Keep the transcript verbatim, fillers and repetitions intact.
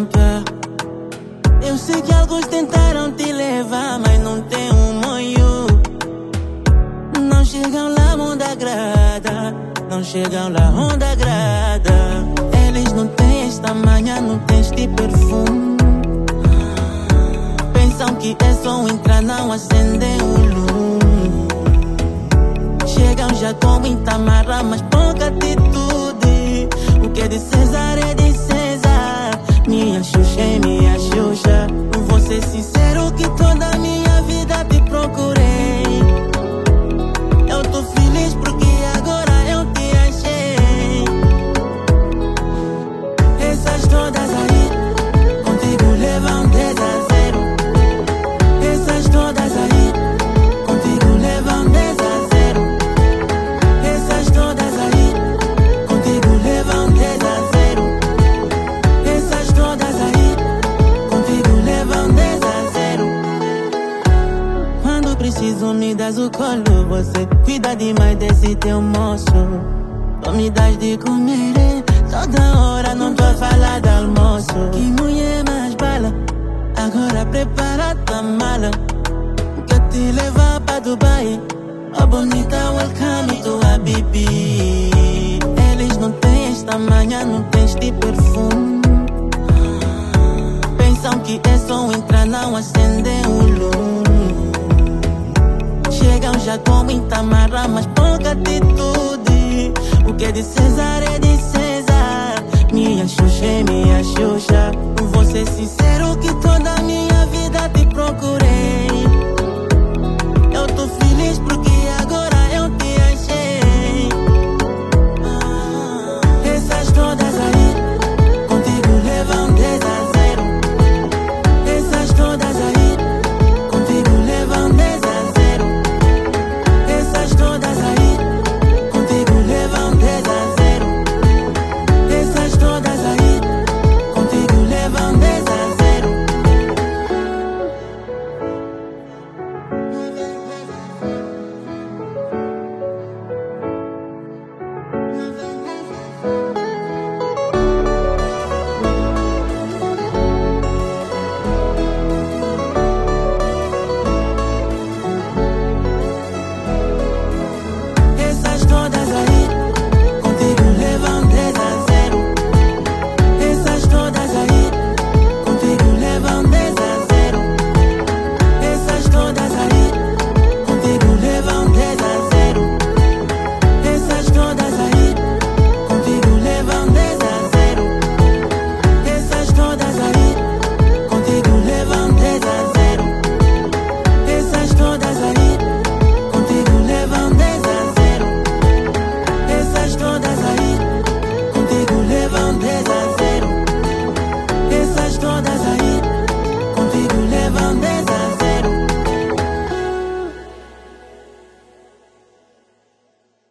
tampa. Eu sei que alguns tentaram te levar, mas não tem um moio. Não chegam lá onde agrada, não chegam lá onde agrada. Eles não têm esta manhã, não têm este perfume. Pensam que é só entrar, não acender o lume. Chegam já com muita marra, mas pouca atitude. O que é de César é de César. Minha Xuxa é minha Xuxa. Vou ser sincero que toda a minha vida te procurei. Eu tô feliz porque agora eu te achei. Essas todas aí contigo levam dez a zero. Essas todas aí contigo levam dez a zero. Essas todas aí contigo levam dez a zero. Essas todas aí contigo levam dez a zero. Quando preciso me das o colo, você cuida demais desse teu moço. Tu me das de comer, toda hora não tô a falar de almoço. Que mulher mais bala, agora prepara tua mala. Que eu te levar pra Dubai. Oh bonita, welcome to Habibi. Eles não têm esta manhã, não têm este perfume. Pensam que é só entrar, não acender o lume. Chegam já com muita marra, mas pouca atitude. O que é de César é de César. Minha Xuxa é minha Xuxa. Vou ser sincero que toda a minha